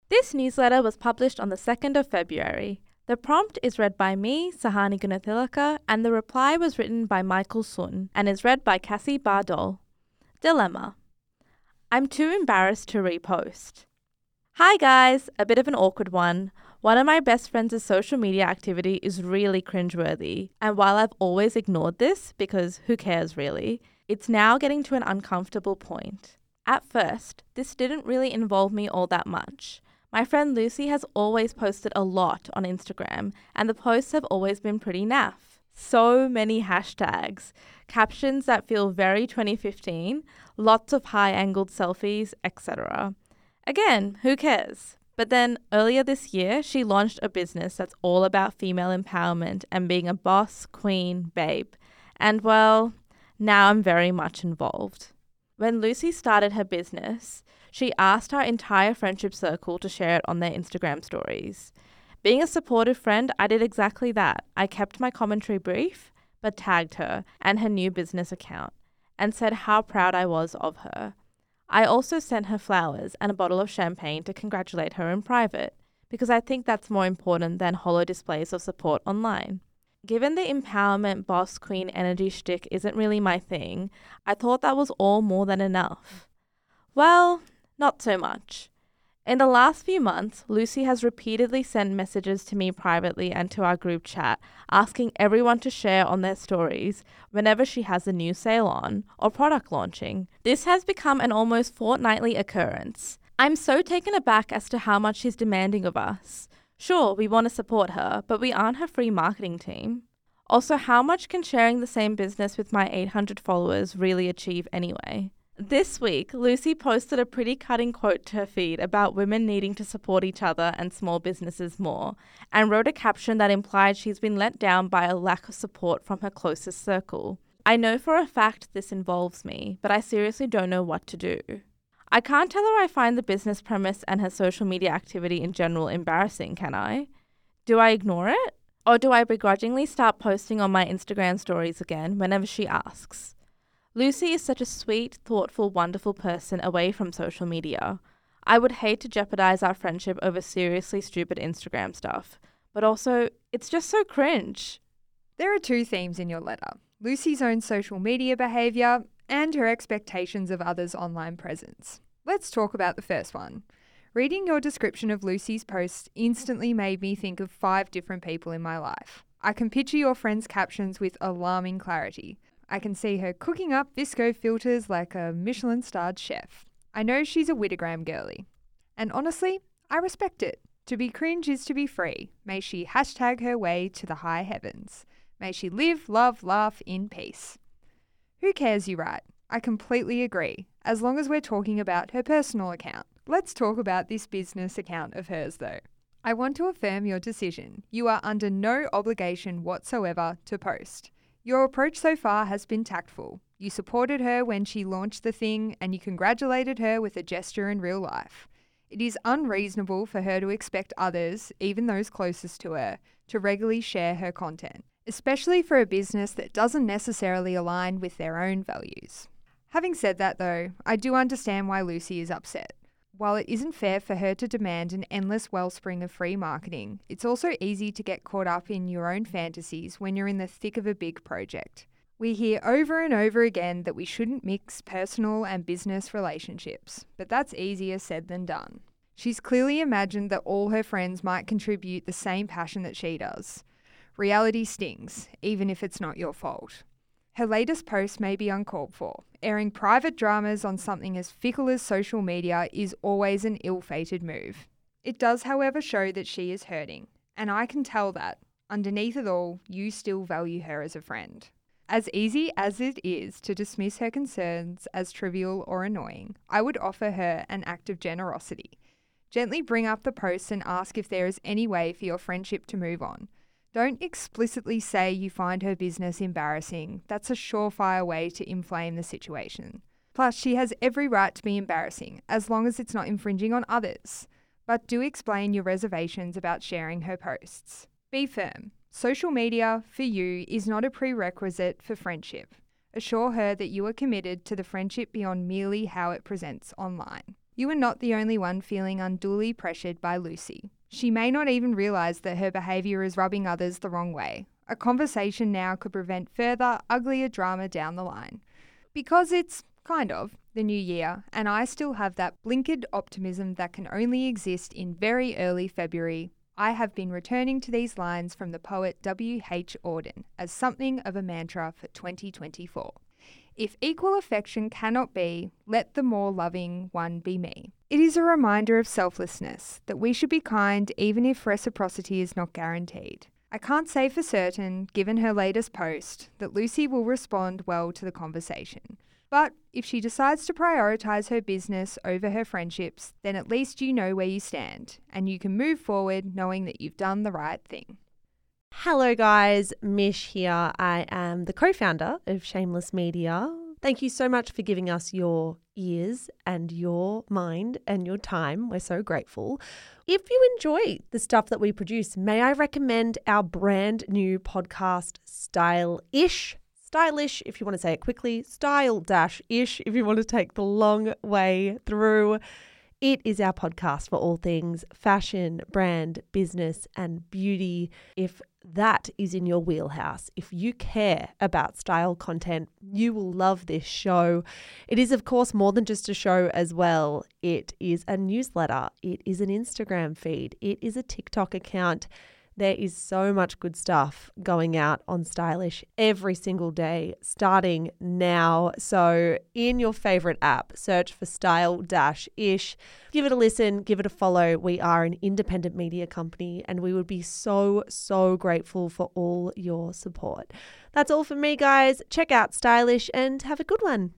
This newsletter was published on the 2nd of February. The prompt is read by me, Sahani Gunathilaka, and the reply was written by Michael Sun and is read by Cassie Bardol. Dilemma. I'm too embarrassed to repost. Hi guys, a bit of an awkward one. One of my best friends' social media activity is really cringeworthy, and while I've always ignored this, because who cares really, it's now getting to an uncomfortable point. At first, this didn't really involve me all that much. My friend Lucy has always posted a lot on Instagram, and the posts have always been pretty naff. So many hashtags, captions that feel very 2015, lots of high-angled selfies, etc. Again, who cares? But then earlier this year, she launched a business that's all about female empowerment and being a boss, queen, babe. And well, now I'm very much involved. When Lucy started her business, she asked our entire friendship circle to share it on their Instagram stories. Being a supportive friend, I did exactly that. I kept my commentary brief, but tagged her and her new business account and said how proud I was of her. I also sent her flowers and a bottle of champagne to congratulate her in private, because I think that's more important than hollow displays of support online. Given the empowerment boss queen energy shtick isn't really my thing, I thought that was all more than enough. Well, not so much. In the last few months, Lucy has repeatedly sent messages to me privately and to our group chat, asking everyone to share on their stories whenever she has a new sale on or product launching. This has become an almost fortnightly occurrence. I'm so taken aback as to how much she's demanding of us. Sure, we want to support her, but we aren't her free marketing team. Also, how much can sharing the same business with my 800 followers really achieve anyway? This week, Lucy posted a pretty cutting quote to her feed about women needing to support each other and small businesses more, and wrote a caption that implied she's been let down by a lack of support from her closest circle. I know for a fact this involves me, but I seriously don't know what to do. I can't tell her I find the business premise and her social media activity in general embarrassing, can I? Do I ignore it? Or do I begrudgingly start posting on my Instagram stories again whenever she asks? Lucy is such a sweet, thoughtful, wonderful person away from social media. I would hate to jeopardize our friendship over seriously stupid Instagram stuff, but also, it's just so cringe. There are two themes in your letter: Lucy's own social media behaviour and her expectations of others' online presence. Let's talk about the first one. Reading your description of Lucy's post instantly made me think of 5 different people in my life. I can picture your friend's captions with alarming clarity. I can see her cooking up VSCO filters like a Michelin-starred chef. I know she's a Witagram girly. And honestly, I respect it. To be cringe is to be free. May she hashtag her way to the high heavens. May she live, love, laugh in peace. Who cares, you write? I completely agree, as long as we're talking about her personal account. Let's talk about this business account of hers though. I want to affirm your decision. You are under no obligation whatsoever to post. Your approach so far has been tactful. You supported her when she launched the thing and you congratulated her with a gesture in real life. It is unreasonable for her to expect others, even those closest to her, to regularly share her content, especially for a business that doesn't necessarily align with their own values. Having said that though, I do understand why Lucy is upset. While it isn't fair for her to demand an endless wellspring of free marketing, it's also easy to get caught up in your own fantasies when you're in the thick of a big project. We hear over and over again that we shouldn't mix personal and business relationships, but that's easier said than done. She's clearly imagined that all her friends might contribute the same passion that she does. Reality stings, even if it's not your fault. Her latest post may be uncalled for. Airing private dramas on something as fickle as social media is always an ill-fated move. It does, however, show that she is hurting, and I can tell that, underneath it all, you still value her as a friend. As easy as it is to dismiss her concerns as trivial or annoying, I would offer her an act of generosity. Gently bring up the post and ask if there is any way for your friendship to move on. Don't explicitly say you find her business embarrassing. That's a surefire way to inflame the situation. Plus, she has every right to be embarrassing, as long as it's not infringing on others. But do explain your reservations about sharing her posts. Be firm. Social media, for you, is not a prerequisite for friendship. Assure her that you are committed to the friendship beyond merely how it presents online. You are not the only one feeling unduly pressured by Lucy. She may not even realise that her behaviour is rubbing others the wrong way. A conversation now could prevent further, uglier drama down the line. Because it's, kind of, the new year, and I still have that blinkered optimism that can only exist in very early February, I have been returning to these lines from the poet W.H. Auden as something of a mantra for 2024. If equal affection cannot be, let the more loving one be me. It is a reminder of selflessness, that we should be kind even if reciprocity is not guaranteed. I can't say for certain, given her latest post, that Lucy will respond well to the conversation. But if she decides to prioritise her business over her friendships, then at least you know where you stand, and you can move forward knowing that you've done the right thing. Hello guys, Mish here. I am the co-founder of Shameless Media. Thank you so much for giving us your ears and your mind and your time. We're so grateful. If you enjoy the stuff that we produce, may I recommend our brand new podcast, Style-ish. Stylish, if you want to say it quickly, style-ish, if you want to take the long way through. It is our podcast for all things fashion, brand, business, and beauty. If that is in your wheelhouse, if you care about style content, you will love this show. It is, of course, more than just a show as well. It is a newsletter. It is an Instagram feed. It is a TikTok account. There is so much good stuff going out on Stylish every single day, starting now. So in your favorite app, search for Style-ish. Give it a listen, give it a follow. We are an independent media company and we would be so, so grateful for all your support. That's all from me, guys. Check out Stylish and have a good one.